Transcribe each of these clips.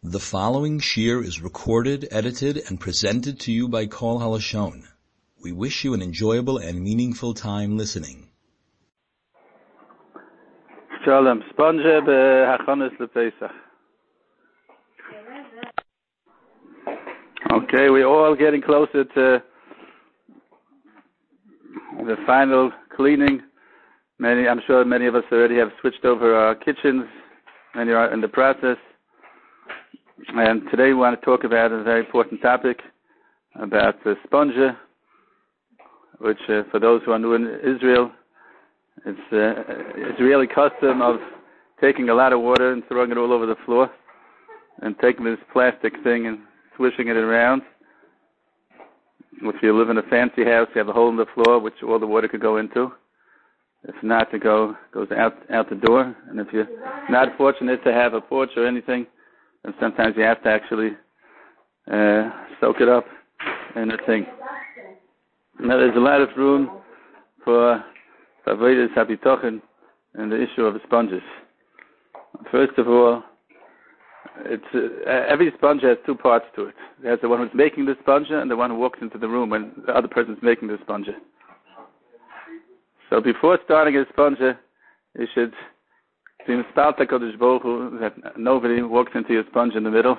The following shir is recorded, edited, and presented to you by Kol HaLashon. We wish you an enjoyable and meaningful time listening. Shalom. Sponge be'hachonos lePesach. Okay, we're all getting closer to the final cleaning. I'm sure many of us already have switched over our kitchens. Many are in the process. And today we want to talk about a very important topic about the sponge, which for those who are new in Israel, it's Israeli custom of taking a lot of water and throwing it all over the floor and taking this plastic thing and swishing it around. If you live in a fancy house, you have a hole in the floor which all the water could go into. If not, it goes out the door. And if you're not fortunate to have a porch or anything, and sometimes you have to actually soak it up in a thing. Now, there's a lot of room for avodas habitochen and the issue of sponges. First of all, every sponge has two parts to it. There's the one who's making the sponge and the one who walks into the room when the other person's making the sponge. So before starting a sponge, you should that nobody walks into your sponge in the middle.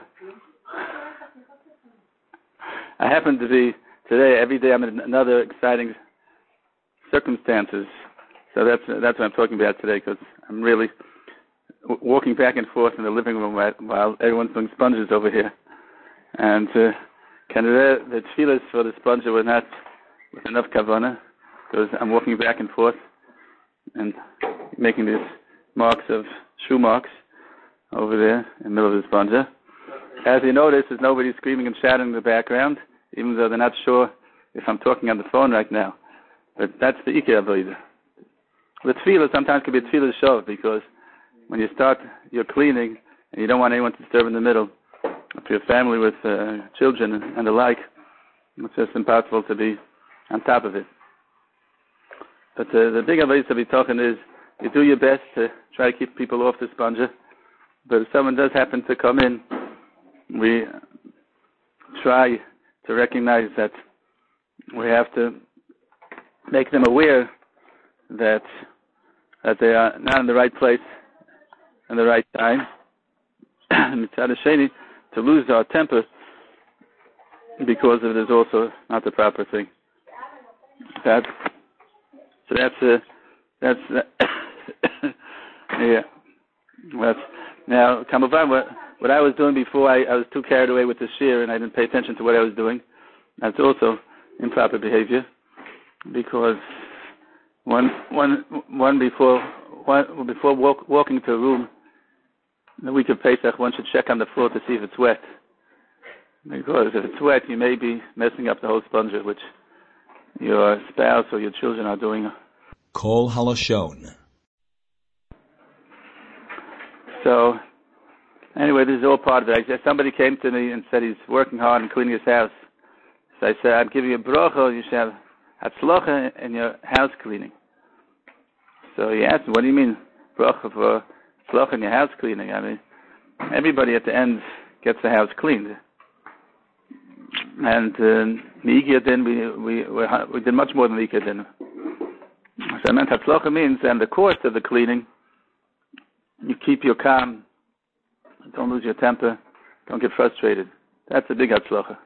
I happen to be today, every day I'm in another exciting circumstances. So that's what I'm talking about today, because I'm really walking back and forth in the living room while everyone's doing sponges over here. And the tefillas for the sponge were not with enough kavanah, because I'm walking back and forth and making these marks of shoe marks over there in the middle of the sponge. As you notice, there's nobody screaming and shouting in the background, even though they're not sure if I'm talking on the phone right now. But that's the Ikea avodah. The tefillah sometimes can be a tefillah shov, because when you start your cleaning and you don't want anyone to disturb in the middle, if you're a family with children and the like, it's just impossible to be on top of it. But the big avodah to be talking is, you do your best to try to keep people off the sponge, but if someone does happen to come in, we try to recognize that we have to make them aware that they are not in the right place in the right time. Mitzad Hasheni, to lose our temper because of it is also not the proper thing. That's yeah. Now, Kamavan, what I was doing before, I was too carried away with the shir and I didn't pay attention to what I was doing. That's also improper behavior, because before walking to a room, in the week of Pesach, one should check on the floor to see if it's wet, because if it's wet, you may be messing up the whole sponge, which your spouse or your children are doing. Kol HaLashon. So, anyway, this is all part of it. Somebody came to me and said he's working hard and cleaning his house. So I said, I'm giving you a bracha, you should have hatzlacha in your house cleaning. So he asked me, what do you mean, bracha for hatzlacha in your house cleaning? I mean, everybody at the end gets the house cleaned. And Mikya Din, we did much more than Mikya Din. So I meant hatzlacha means, and the course of the cleaning, you keep your calm, don't lose your temper, don't get frustrated. That's a big hatzlacha.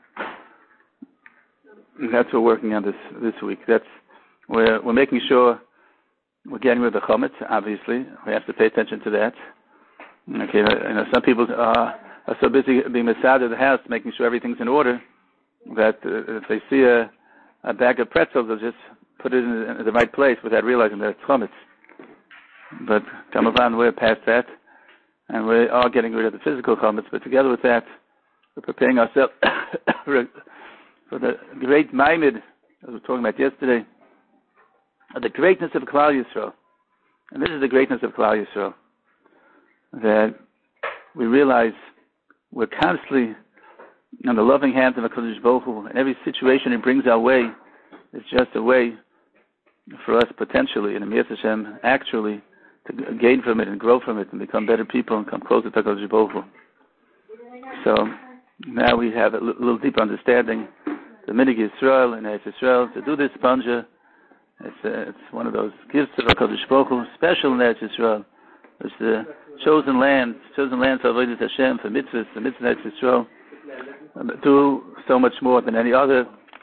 That's what we're working on this week. We're making sure we're getting rid of the chametz. Obviously, we have to pay attention to that. Okay, some people are so busy being masad of the house, making sure everything's in order, that if they see a bag of pretzels, they'll just put it in the right place without realizing that it's chametz. But Kamavan, we're past that, and we are getting rid of the physical chametz. But together with that, we're preparing ourselves for the great Maimed, as we were talking about yesterday, the greatness of Klal Yisrael. And this is the greatness of Klal Yisrael, that we realize we're constantly in the loving hands of HaKadosh Baruch Hu. Every situation it brings our way is just a way for us potentially, and Emir Hashem, actually, to gain from it and grow from it and become better people and come closer to HaKadosh Baruch Hu. So now we have a little deeper understanding. The Minig Yisrael and Eretz Yisrael to do this Spanja. It's one of those gifts of HaKadosh Baruch Hu, special in Eretz Yisrael. It's the chosen land for Avodas Hashem, for mitzvahs, the mitzvah Eretz Yisrael. Do so much more than any other.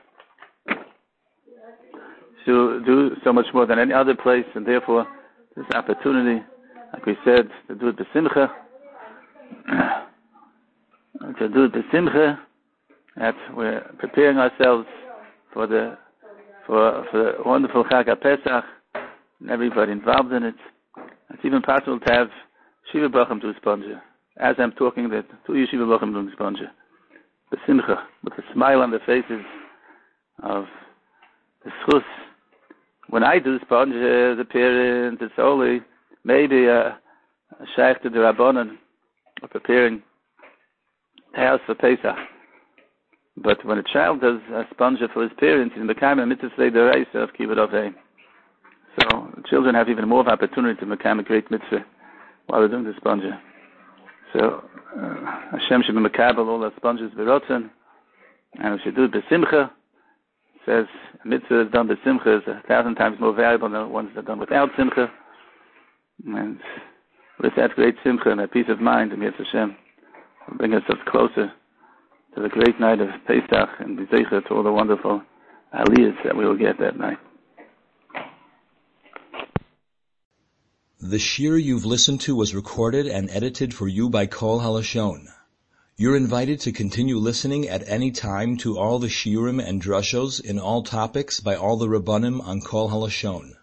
To do so much more than any other place, and therefore this opportunity, like we said, to do it b'simcha. To do it b'simcha, that we're preparing ourselves for the wonderful Chag HaPesach, and everybody involved in it. It's even possible to have Shiva Bacham do Spanja. As I'm talking, that 2 Yeshiva Bacham doing Spanja. B'simcha, with a smile on the faces of the schus. When I do Spanja, the parents, it's only maybe a shaykh to the Rabbanan, or preparing the house for Pesach. But when a child does a Spanja for his parents, he's become a mitzvah d'oraisa of kibbud avim. So children have even more of opportunity to become a great mitzvah while they're doing the Spanja. So Hashem should be mekabel all the Spanjas b'rotzen, and we should do it b'simcha. Says a mitzvah that's done b'simcha is 1,000 times more valuable than the ones that are done without simcha. And with that great simcha and that peace of mind, and Yetz Hashem will bring us closer to the great night of Pesach and be zeicher to all the wonderful aliyahs that we will get that night. The shir you've listened to was recorded and edited for you by Kol HaLashon. You're invited to continue listening at any time to all the shiurim and drushos in all topics by all the Rabbanim on Kol HaLashon.